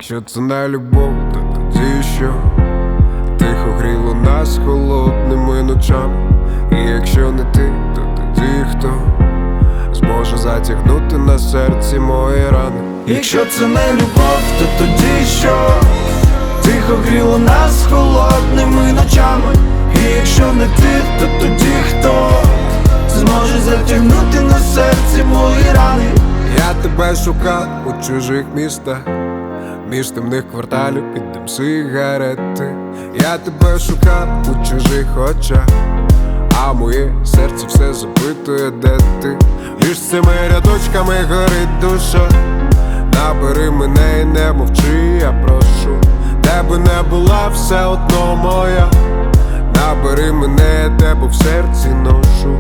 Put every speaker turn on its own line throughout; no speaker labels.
Якщо це не любов, то тоді що? Тихо гріло нас холодними ночами. І якщо не ти, то тоді хто зможе затягнути на серці мої рани?
Якщо це не любов, то тоді що? Тихо гріло нас холодними ночами. І якщо не ти, то тоді хто зможе затягнути на серці мої рани?
Я тебе шукав у чужих містах, між темних кварталів під дим сигарети. Я тебе шукав у чужих очах, а моє серце все запитує, де ти. Між цими рядочками горить душа. Набери мене і не мовчи, я прошу. Де би не була, все одно моя. Набери мене, я тебе в серці ношу.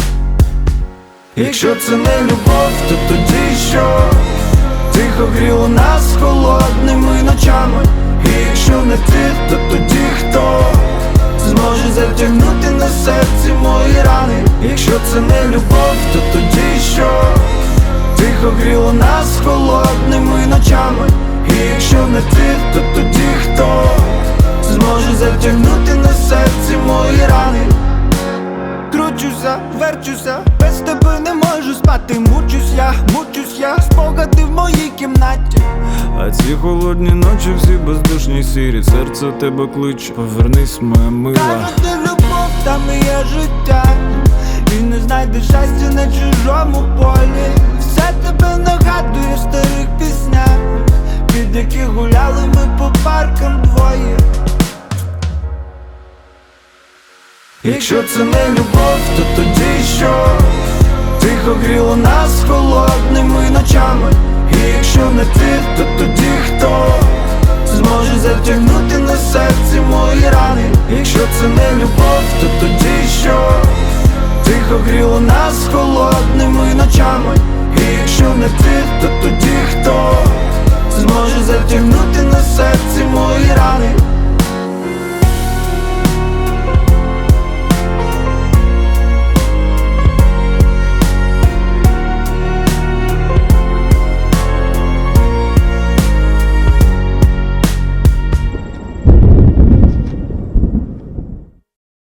Якщо це не любов, то тоді що? Тихо гріло нас холодними ночами. І якщо не ти, то тоді хто зможе затягнути на серці мої рани? Якщо це не любов, то тоді що? Тихо гріло нас холодними ночами. І якщо не ти, то тоді хто зможе затягнути на серці мої рани? Кручуся, верчуся, без тебе не можу спати. Мучусь я, спогади в моїй кімнаті.
А ці холодні ночі всі бездушні сірі. Серце тебе кличе, повернись, моя мила.
Кажуть, де любов, там і є життя. І не знайдеш щастя на чужому полі. Все тебе нагадує в старих піснях, під яких гуляли ми по паркам двоє. Якщо це не любов, то тоді що? Тихо гріло нас холодними ночами. І якщо не ти, то тоді хто зможе затягнути на серці мої рани? Якщо це не любов, то тоді що? Тихо гріло нас холодними ночами. І якщо не ти, то